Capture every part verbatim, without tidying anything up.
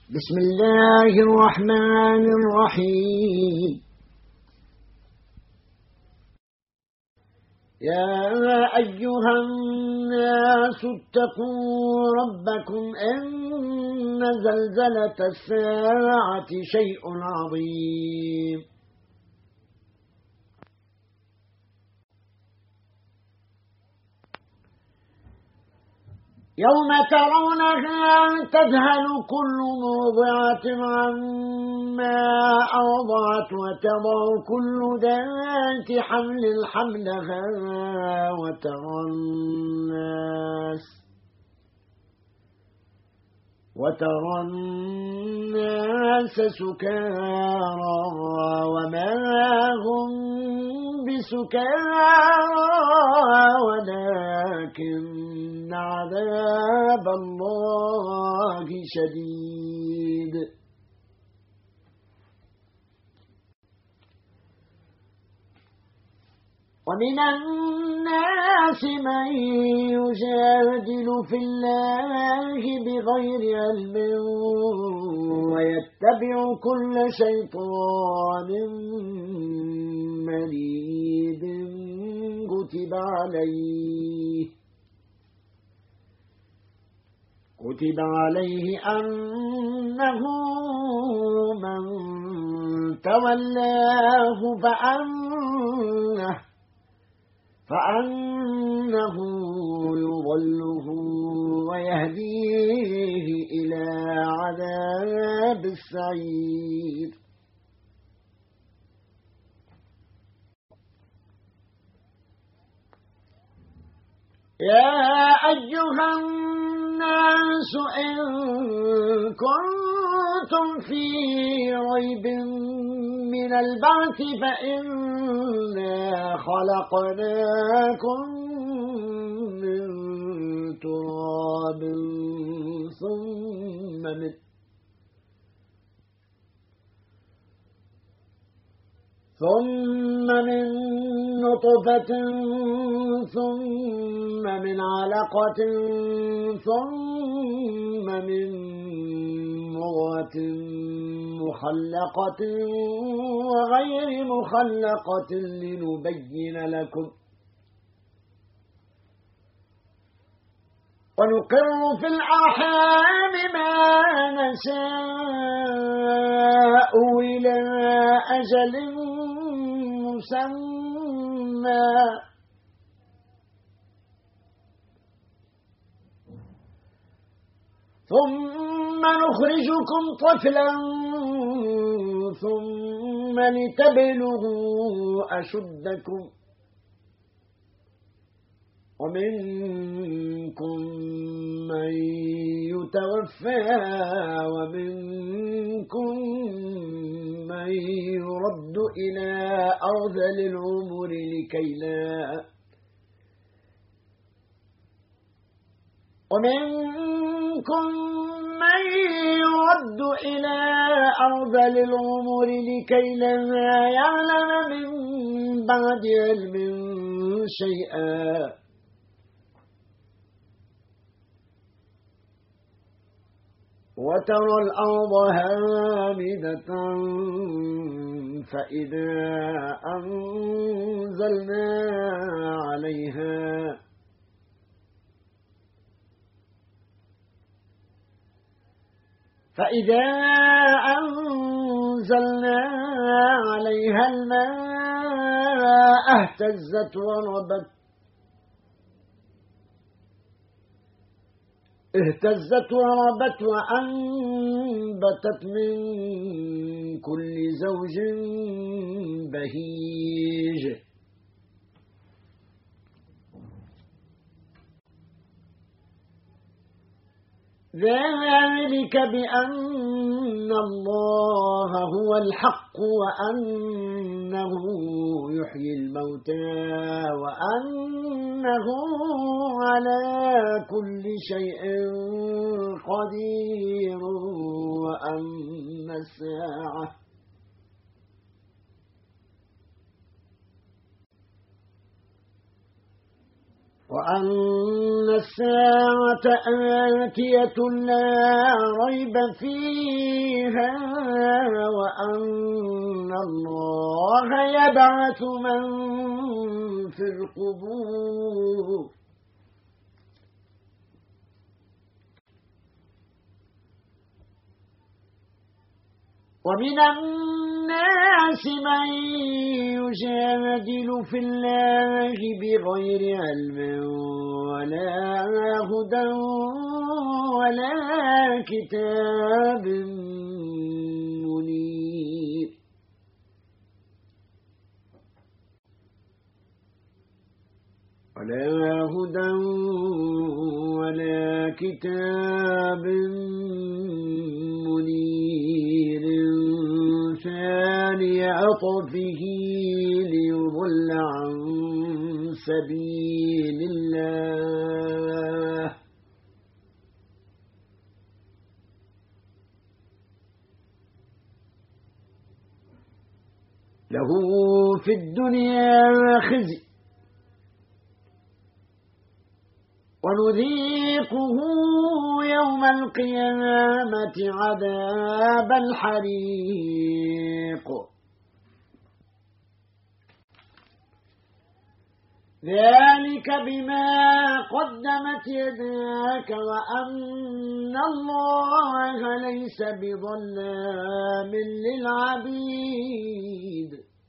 بسم الله الرحمن الرحيم. يا أيها الناس اتقوا ربكم إن زلزلة الساعة شيء عظيم يوم ترونها تذهل كل مرضعة عما أرضعت وتضع كل ذات حمل حملها وترى الناس وترى الناس سكارى وما هم بسكارى ولكن عذاب الله شديد. ومن الناس من يجادل في الله بغير علم ويتبع كل شيطان مريد كتب عليه كتب عليه أنه من تولاه فأنه فأنه يضله ويهديه إلى عذاب السعير. يا أيها الناس إن كنتم في ريب من البعث فإنا خلقناكم من تراب ثم من ثم من نطفة ثم من علقة ثم من مضغة مخلقة وغير مخلقة لنبين لكم ونقر في الأرحام ما نشاء إلى أجل مسمى ثم نخرجكم طفلا ثم لتبلغوا أشدكم ومنكم من يتوفى ومنكم من يرد إلى أرذل العمر لكي لا ومنكم من يرد إلى أرذل العمر لكي لا يعلم من بعد علم شيئا وترى الأرض هامدة فإذا أنزلنا عليها فإذا أنزلنا عليها الماء اهتزت وربت اهتزت وربت وأنبتت من كل زوج بهيج ذلك بأن الله هو الحق وأنه يحيي الموتى وأنه على كل شيء قدير وأن الساعة وأن الساعة آتية لا ريب فيها وأن الله يبعث من في القبور ومن الناس من يجادل في الله بغير علم ولا هدى ولا كتاب منير ولا هدى ولا كتاب منير ثاني عطفه ليضل عن سبيل الله له في الدنيا خزي ونذيقه يوم القيامة عذاب الحريق ذلك بما قدمت يداك وأن الله ليس بظلام للعبيد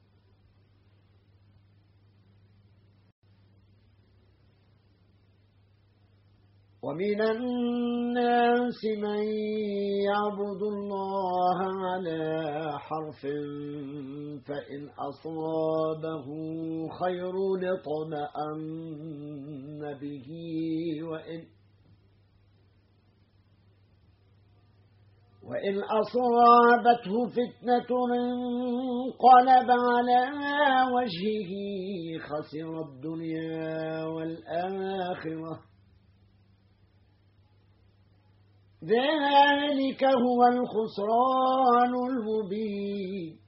ومن الناس من يعبد الله على حرف فإن أصابه خير اطمأن به وإن وإن أصابته فتنة انقلب على وجهه خسر الدنيا والآخرة ذلك هو الخسران المبين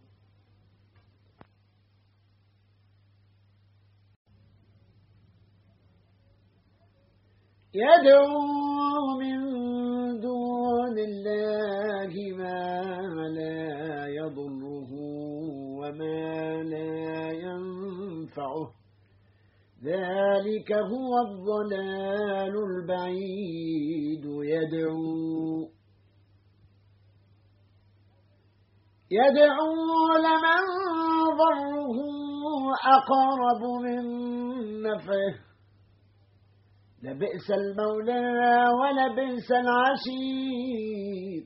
يدعو من دون الله ما لا يضره وما لا ينفعه ذلك هو الضلال البعيد يدعو يدعو لمن ضره أقرب من نفعه لبئس المولى ولبئس العشير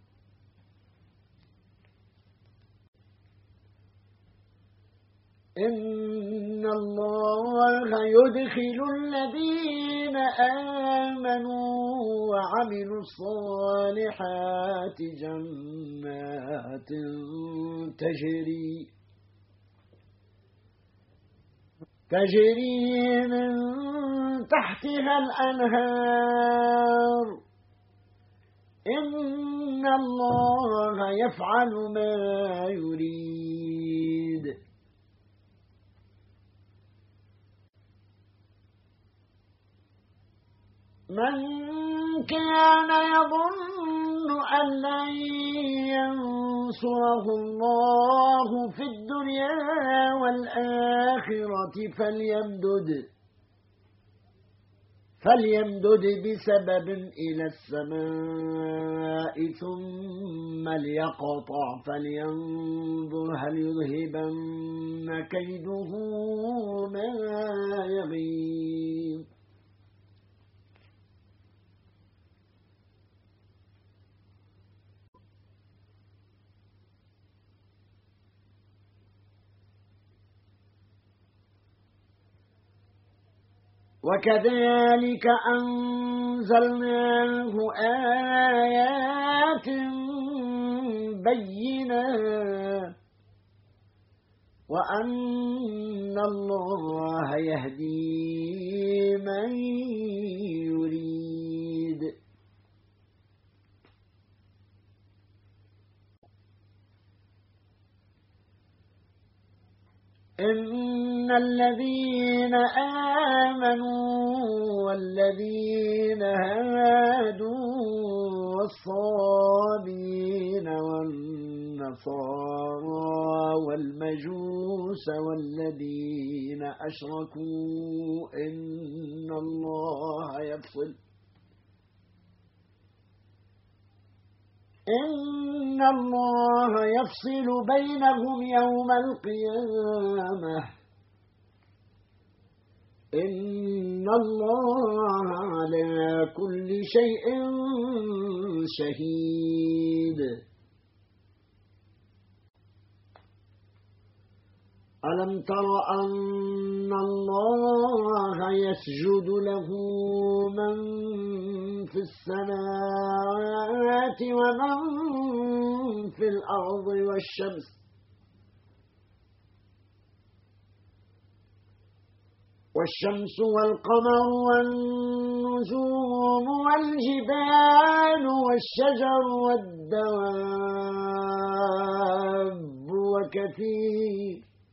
إن الله يدخل الذين آمنوا وعملوا الصالحات جنات تجري تجري من تحتها الأنهار إن الله يفعل ما يريد من كان يظن أن لن ينصره الله في الدنيا والآخرة فليمدد فليمدد بسبب إلى السماء ثم ليقطع فلينظر هل يذهبن كيده ما يغيظ وكذلك أنزلناه آيات بينات وأن الله يهدي من يريد إن الذين آمنوا والذين هادوا والصابين والنصارى والمجوس والذين أشركوا إن الله يفصل إن الله يفصل بينهم يوم القيامة إن الله على كل شيء شهيد ألم تر أن الله يسجد له من في السماوات ومن في الأرض والشمس والشمس والقمر والنجوم والجبال والشجر والدواب وكثير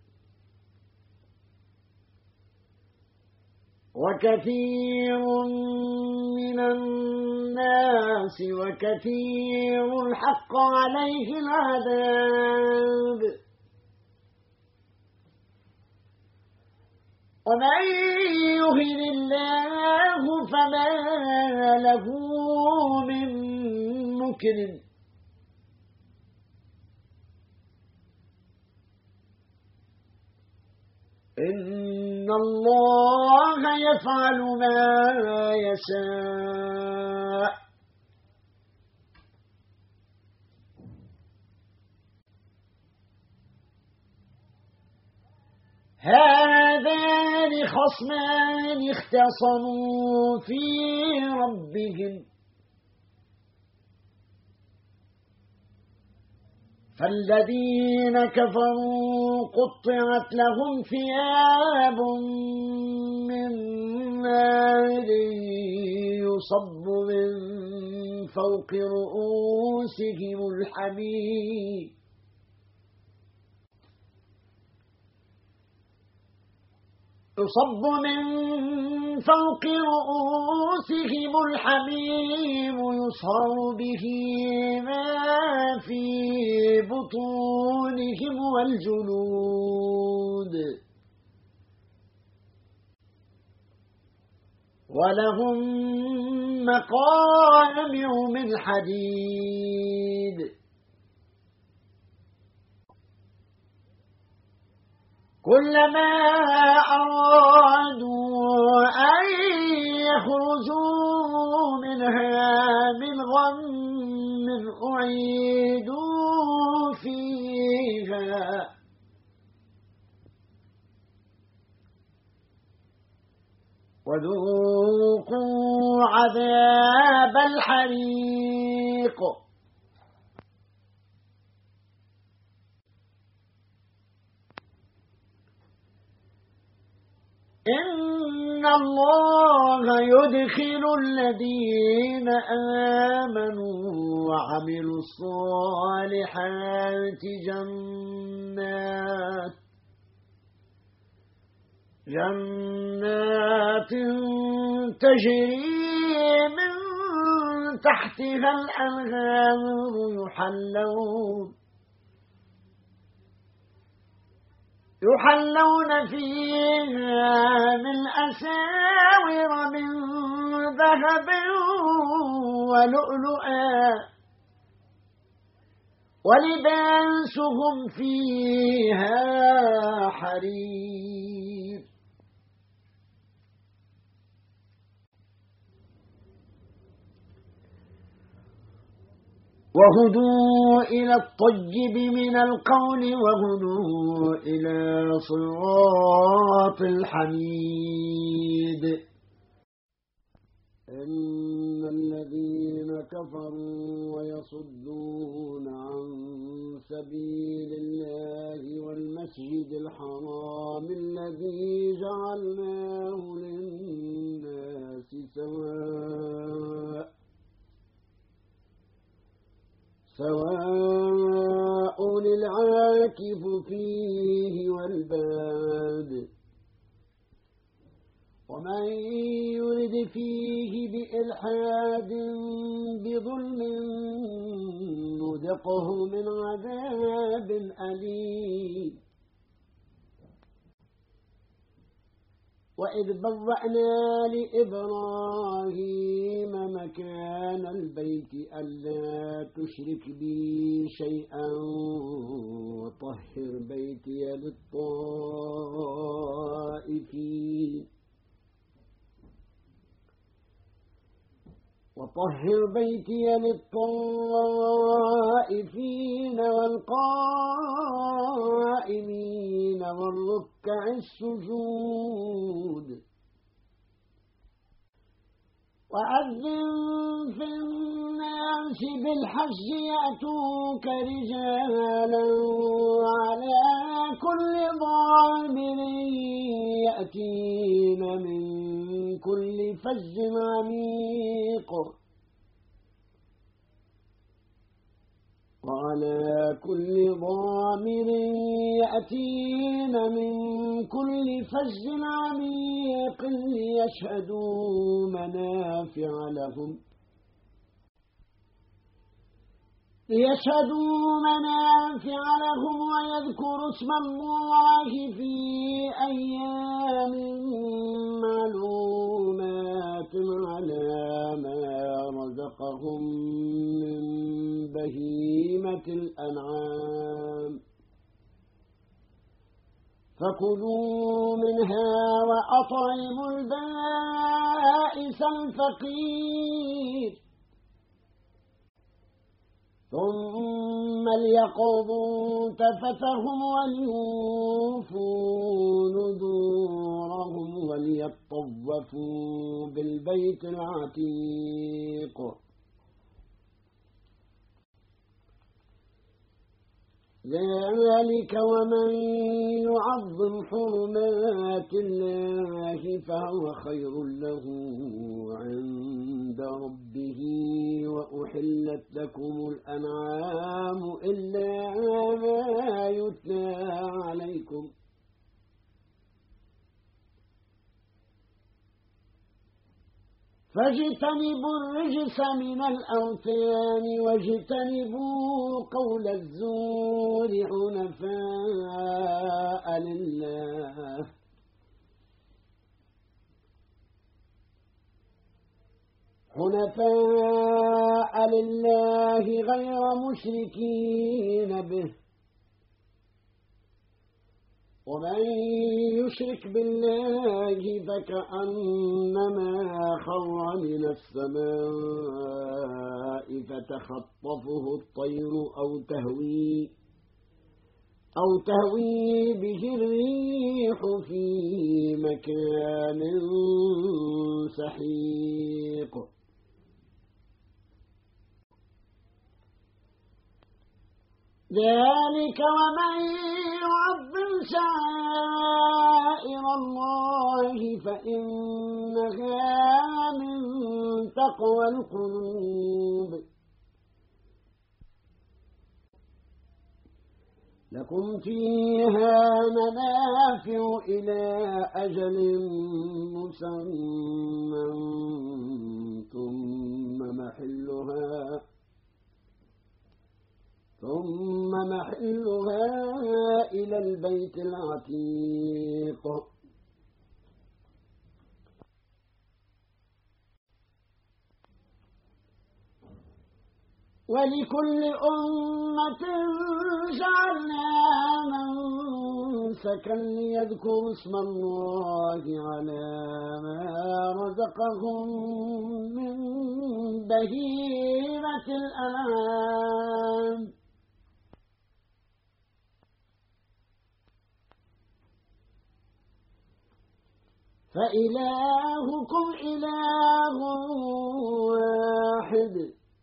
وكثير من الناس وكثير حق عليه العذاب ومن يهن الله فما له من مكرم إن الله يفعل ما يشاء هذان خصمان اختصموا في ربهم فالذين كفروا قطعت لهم ثياب من نار يصب من فوق رؤوسهم الحميم يصب من فوق رؤوسهم الحميم يصهر به ما في بطونهم والجلود ولهم مقامع من حديد كلما أرادوا أن يخرجوا منها من غم أعيدوا فيها وذوقوا عذاب الحريق إن الله يدخل الذين آمنوا وعملوا الصالحات جنات جنات تجري من تحتها الأنهار يحلون يحلون فيها من أساور من ذهب ولؤلؤا ولباسهم فيها حرير وهدوا إلى الطيب من القول وهدوا إلى صراط الحميد إن الذين كفروا ويصدون عن سبيل الله والمسجد الحرام الذي جعلناه للناس سواء سواء العاكف العاكف فيه والباد ومن يرد فيه بإلحاد بظلم نذقه من عذاب أليم وإذ بوأنا لإبراهيم مكان البيت ألا تشرك بي شيئا وطهر بيتي للطائفين وطهر بيتي للطائفين والقائمين والركع السجود وأذن في الناس بالحج يأتوك رجالا وعلى كل ضامر يأتين من كل فج عميق وعلى كل ضامر يأتين من كل فج عميق ليشهدوا منافع لهم ليشهدوا منافع لهم ويذكروا اسم الله في أيام معلومات على ما رزقهم من بهيمة الأنعام فكلوا منها وأطعموا البائس الفقير ثم ليقضوا تفثهم وليوفوا نذورهم وليطوفوا بالبيت العتيق ذلك ومن يعظم حرمات الله فهو خير له عند ربه وأحلت لكم الأنعام إلا ما يتلى عليكم فاجتنبوا الرجس من الأوثان واجتنبوا قول الزور حنفاء لله حنفاء لله غير مشركين به ومن يشرك بالله فكأنما خر من السماء فتخطفه الطير أو تهوي أو تهوي به الريح في مكان سحيق ذلك ومن يعظم شعائر الله فإنها من تقوى القلوب لكم فيها منافع إلى أجل مسمى ثم محلها ثم محلها إلى البيت العتيق ولكل أمة جعلنا منسكا ليذكروا اسم الله على ما رزقهم من بهيمة الأنعام فإلهكم إله واحد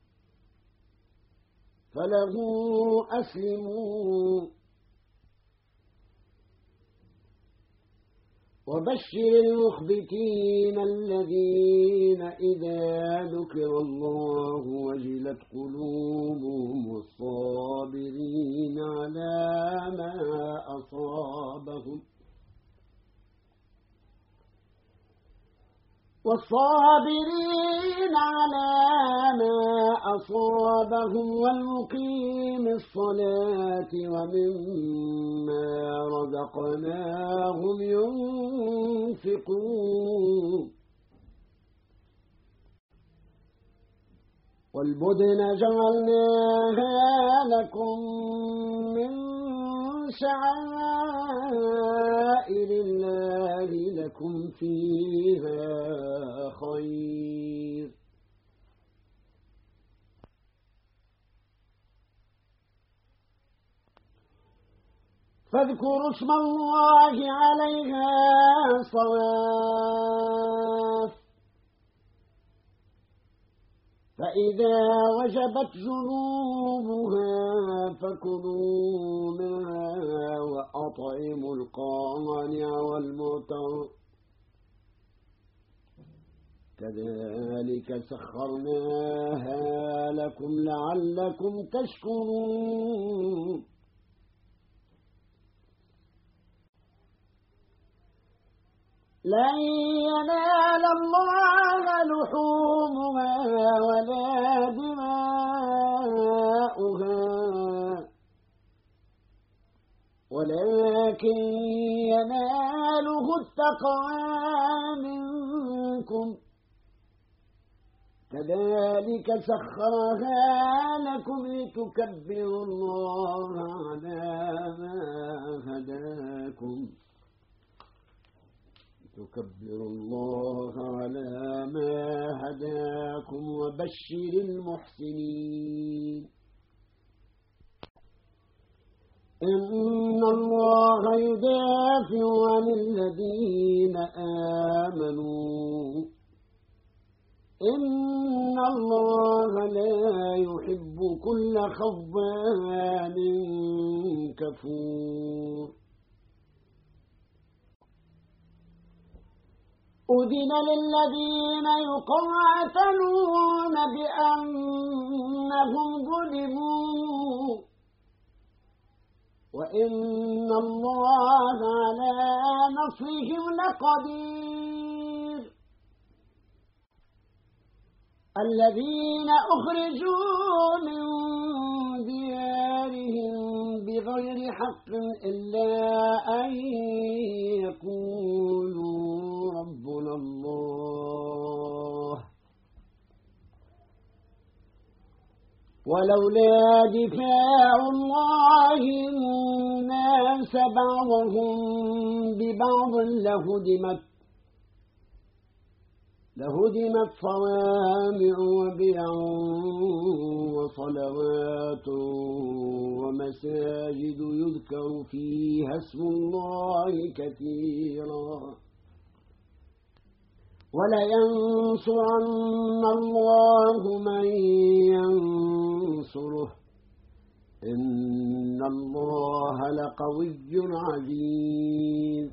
فله أسلموا وبشر المخبتين الذين إذا ذكر الله وجلت قلوبهم والصابرين على والصابرين على ما أصابهم والمقيم الصلاة ومما رزقناهم ينفقون والبدن جعلناها لكم من شعائر الله لكم فيها خير فاذكروا اسم الله عليها صواف فإذا وجبت جنوبها فكلوا منها وأطعموا القانع والمعتر كذلك سخرناها لكم لعلكم تشكرون لن ينال الله لحومها ولا دماؤها ولكن يناله التقوى منكم كذلك سخرها لكم لتكبروا الله على ما هداكم تكبروا الله على ما هداكم وبشر المحسنين إن الله يدافع عن الذين آمنوا إن الله لا يحب كل خوان كفور أذن للذين يقاتلون بأنهم ظلموا وإن الله على نصرهم لقدير الذين أخرجوا من ديارهم بغير حق إلا أن يقولوا ربنا الله ولولا دفاع الله الناس بعضهم ببعض لهدمت لهدمت صوامع وبيع وصلوات ومساجد يذكر فيها اسم الله كثيرا ولينصرن الله من ينصره إن الله لقوي عزيز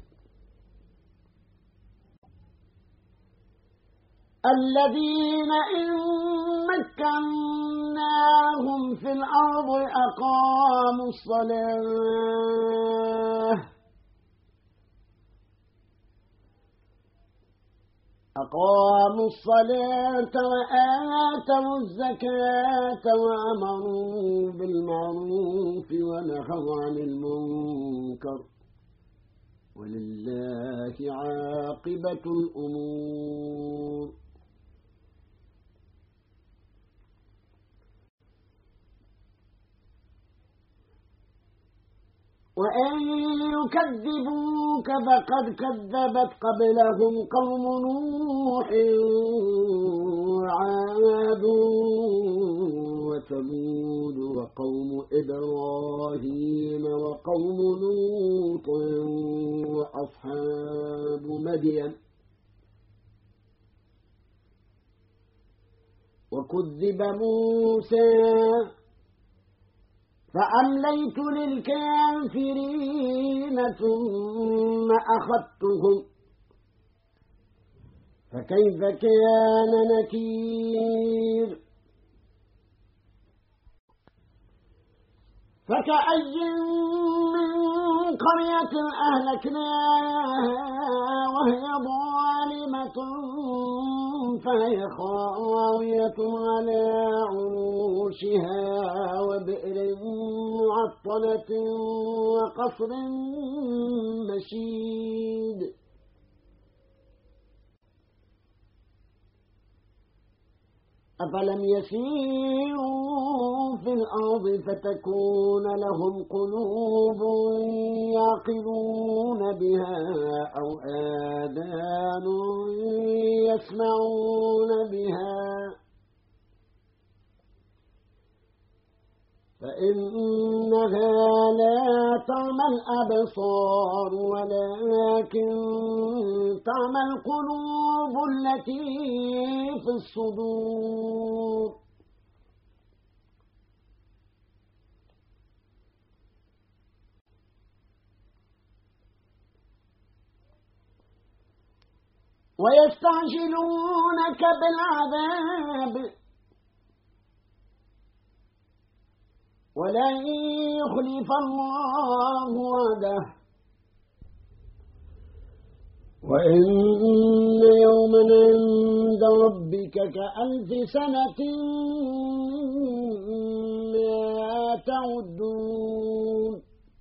الذين إن مكناهم في الأرض أقاموا الصلاة أقاموا الصلاة وآتوا الزكاة وأمروا بالمعروف ونهوا عن المنكر ولله عاقبة الأمور وإن يكذبوك فقد كذبت قبلهم قوم نوح وعاد وثمود وقوم إبراهيم وقوم لوط وأصحاب مدين وكذب موسى فأمليت للكافرين ثم أخذتهم فكيف كان نكير فكأي من قرية أهلكناها وهي ظالمة فهي خاوية على عروشها وبئر معطلة وقصر مشيد أفلم يسيروا في الأرض فتكون لهم قلوب يعقلون بها أو آذان يسمعون بها فإنها لا تعمى الأبصار ولكن تعمى القلوب التي في الصدور ويستعجلونك بالعذاب ولن يخلف الله وعده وإن يوما عند ربك كألف سنة مما تعدون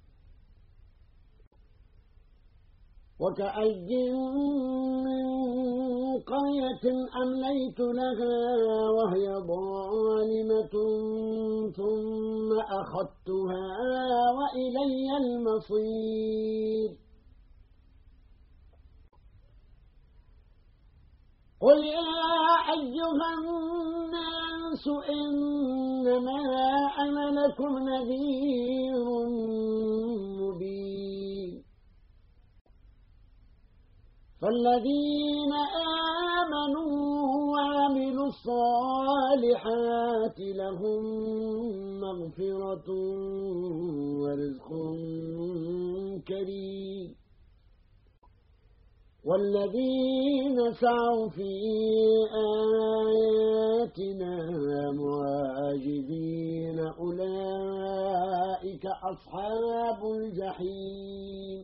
وكأي من قرية أمليت لها وهي ظالمة ثم أخذتها وإلي المصير قل يا أيها الناس إنما أنا لكم نذير مبين فالذين آمنوا وعملوا الصالحات لهم مغفرة ورزق كريم والذين سعوا في آياتنا معاجزين أولئك أصحاب الجحيم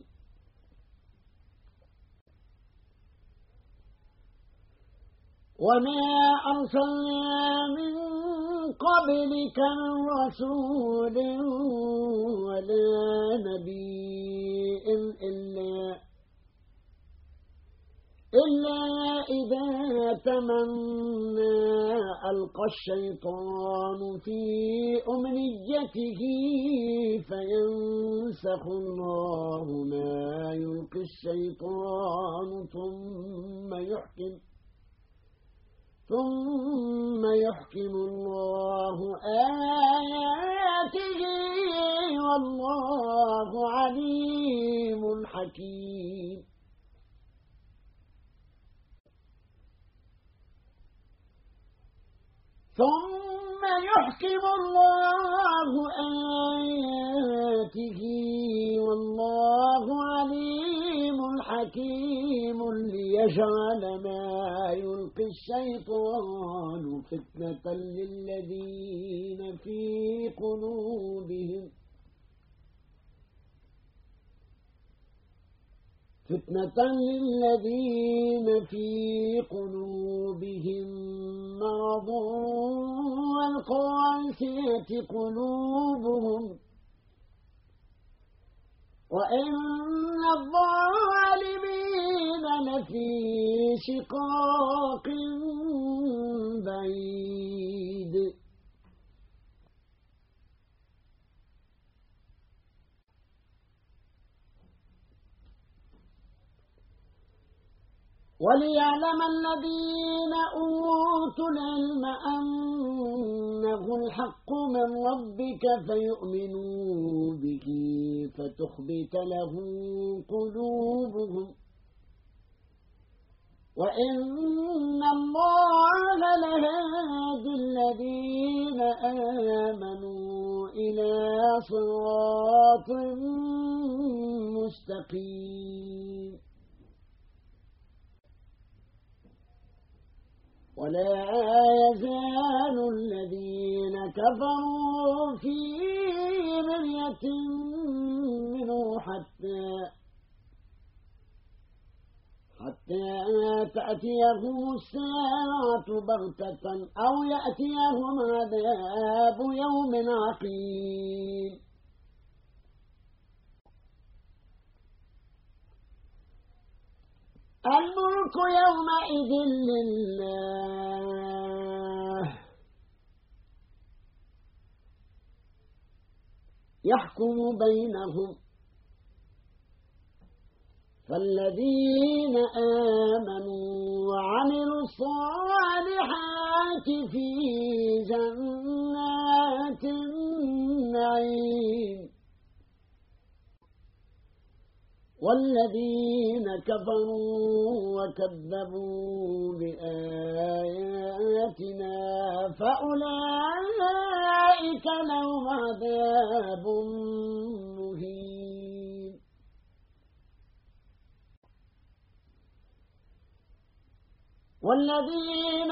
وما أرسلنا من قبلك من رسول ولا نبي إلا إلا إذا تمنى ألقى الشيطان في أمنيته فينسخ الله ما يلقي الشيطان ثم يحكم ثم يحكم الله آياته والله عليم حكيم ثم يحكم الله آياته والله عليم حكيم ليجعل ما يلقي الشيطان فتنة للذين في قلوبهم فتنة للذين في قلوبهم مرض والقاسية قلوبهم وإن الظالمين لفي شقاق بعيد وليعلم الذين أوتوا العلم أنه الحق من ربك فيؤمنوا به فتخبت له قلوبهم وإن الله لهادي الذين آمنوا إلى صراط مستقيم ولا يزال الذين كفروا في مرية منه حتى حتى تأتيهم الساعة بغتة أو يأتيهم عذاب يوم عقيم الملك يومئذ لله يحكم بينهم فالذين آمنوا وعملوا الصالحات في جنات النعيم والذين كفروا وكذبوا بآياتنا فأولئك لهم عذاب مهين والذين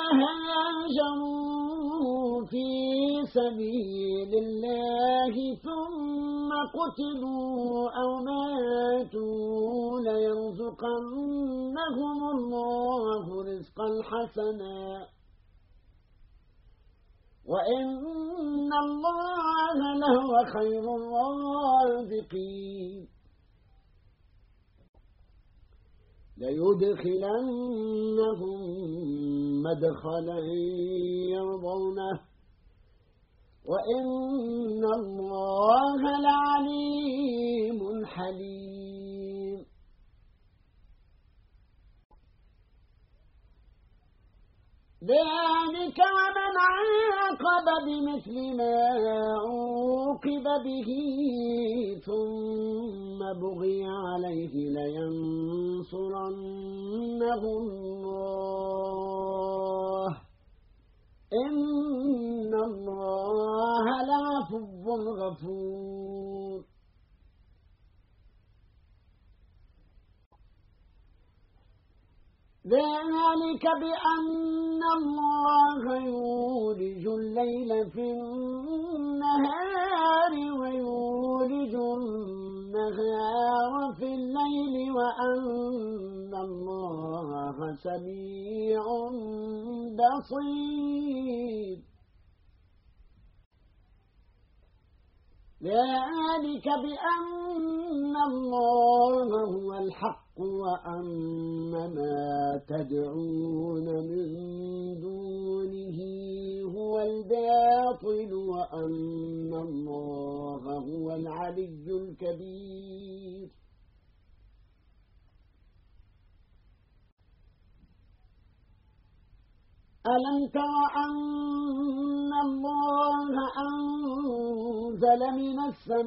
هاجروا في سبيل الله ثم قتلوا أو ماتوا ليرزقنهم الله رزقا حسنا وإن الله لهو خير الرازقين ليدخلنهم مدخلا يرضونه وإن الله لعليم حليم ذلك ومن عاقب بمثل ما عوقب به ثم بغي عليه لينصرنه الله إن الله لعفو غفور ذلك بأن الله يولج الليل في النهار ويولج النهار في الليل وأن الله سميع بصير ذلك بأن الله هو الحق وأن ما تدعون من دونه هو الباطل وأن الله هو العلي الكبير ألم تر أن الله أنزل من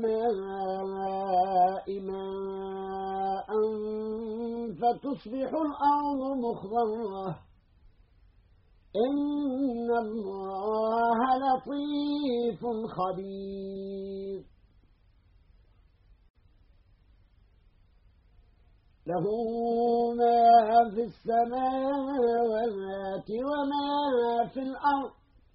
السماء ماء فتصبح الأرض مخضرة إن الله لطيف خبير له ما في السماوات وما في الأرض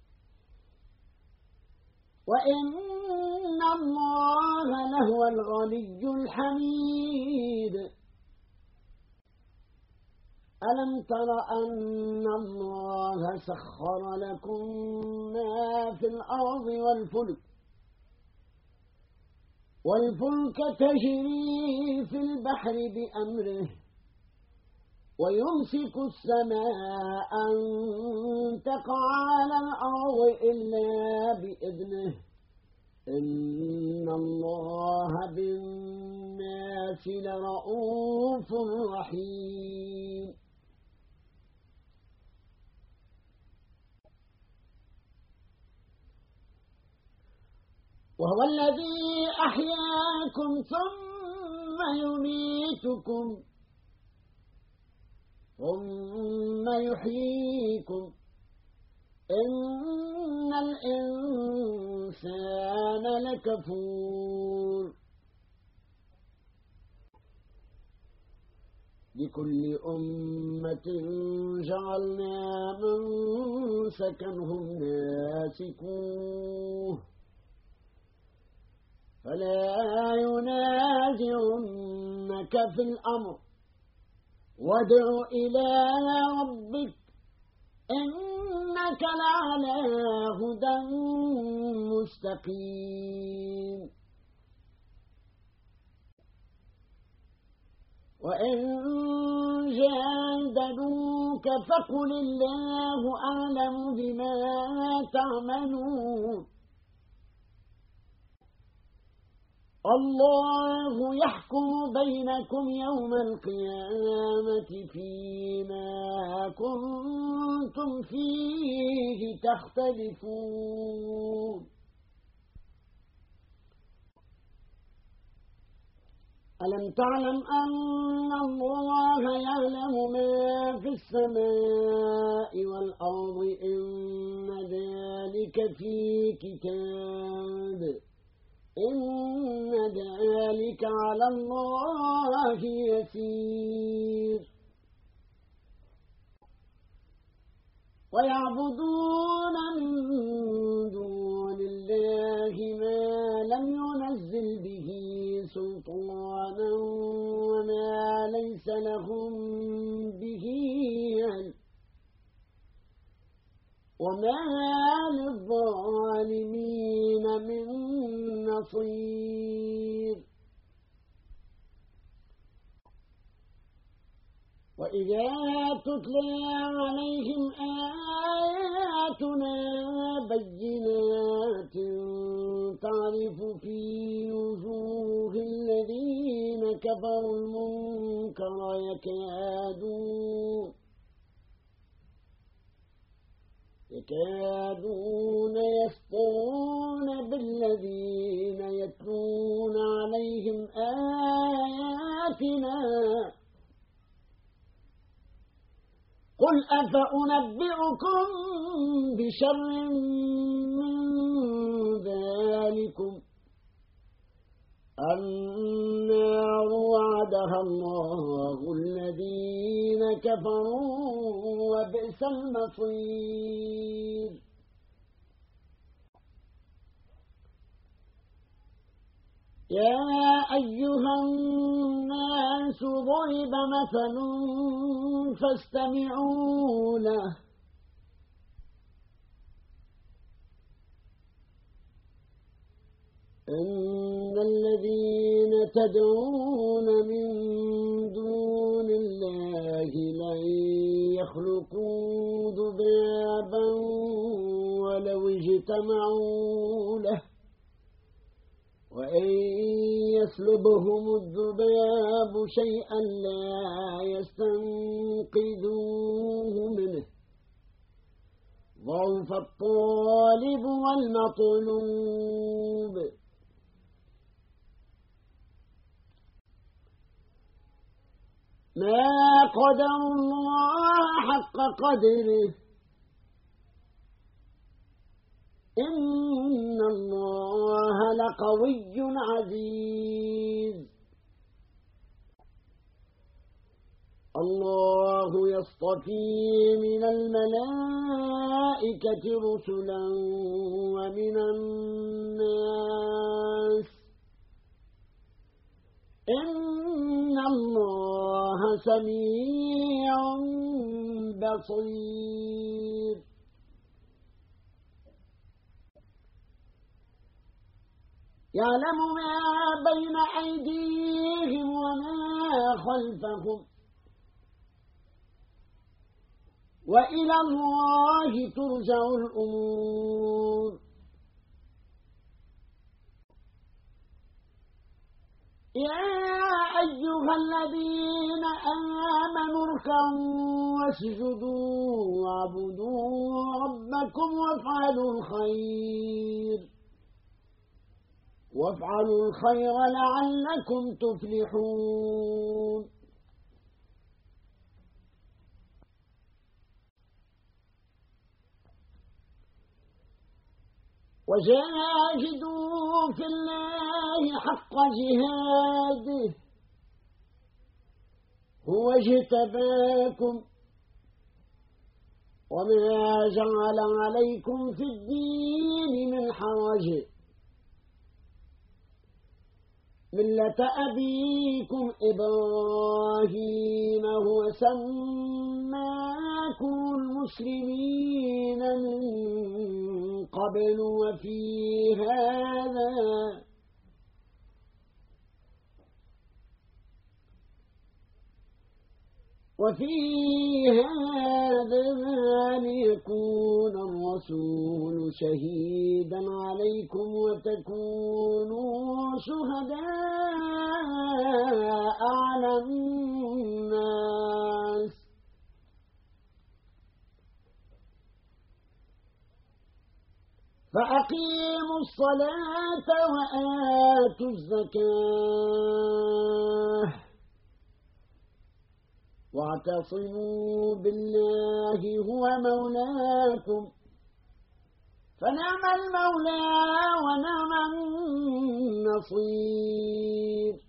وإن الله لهو الغني الحميد ألم تر أن الله سخر لكم ما في الأرض والفلك والفلك تجري في البحر بأمره ويمسك السماء أن تقع على الأرض إلا بإذنه إن الله بالناس لرؤوف رحيم وهو الذي أحياكم ثم يميتكم ثم يحييكم إن الإنسان لكفور لكل أمة جعلنا منسكنهم ناسكوه فلا ينازعنك في الأمر وادع إلى ربك إنك لعلى هدى مستقيم وإن جادلوك فقل الله أعلم بما تعملون الله يحكم بينكم يوم القيامة فيما كنتم فيه تختلفون ألم تعلم أن الله يعلم ما في السماء والأرض إن ذلك في كتاب إن ذلك على الله يسير ويعبدون من دون الله ما لم ينزل به سلطانا وما ليس لهم به علم وما للظالمين من نصير وإذا تتلى عليهم آياتنا بينات تعرف في وجوه الذين كفروا المنكر يكادون يكادون يسطون بالذين يتلون عليهم آياتنا قل أفأنبئكم بشر من ذلكم النار وعدها الله الذين كفروا وبئس المصير يا أيها الناس ضرب مثل فاستمعوا له إن الذين تدعون من دون الله لن يخلقوا ذبابا ولو اجتمعوا له وإن يسلبهم الذباب شيئا لا يستنقذوه منه ضعف الطالب والمطلوب ما قدر الله حق قدره إن الله لقوي عزيز الله يصطفي من الملائكة رسلا ومن الناس إن الله سميع بصير يعلم ما بين أيديهم وما خلفهم وإلى الله ترجع الأمور يا أيها الذين آمنوا اركعوا واسجدوا واعبدوا ربكم وافعلوا الخير وافعلوا الخير لعلكم تفلحون وجاهدوا في الله حق جهاده هو اجتباكم وما جعل عليكم في الدين من حرج ملة أبيكم إبراهيم هو سماكم المسلمين من قبل وفي هذا وفي هذا ليكون الرسول شهيدا عليكم وتكونوا شهداء على الناس فأقيموا الصلاة وآتوا الزكاة واعتصموا بالله هو مولاكم فنعم المولى ونعم النصير.